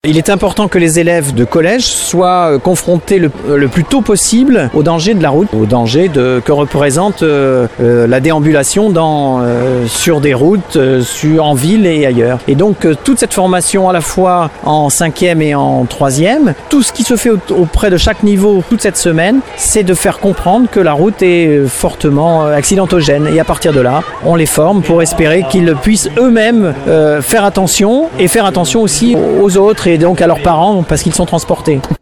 Il est important que les élèves de collège soient confrontés le plus tôt possible au danger de la route, au danger que représente la déambulation sur des routes, en ville et ailleurs. Et donc toute cette formation à la fois en 5e et en 3e, tout ce qui se fait auprès de chaque niveau toute cette semaine, c'est de faire comprendre que la route est fortement accidentogène. Et à partir de là, on les forme pour espérer qu'ils puissent eux-mêmes faire attention et faire attention aussi aux autres et donc à leurs parents parce qu'ils sont transportés.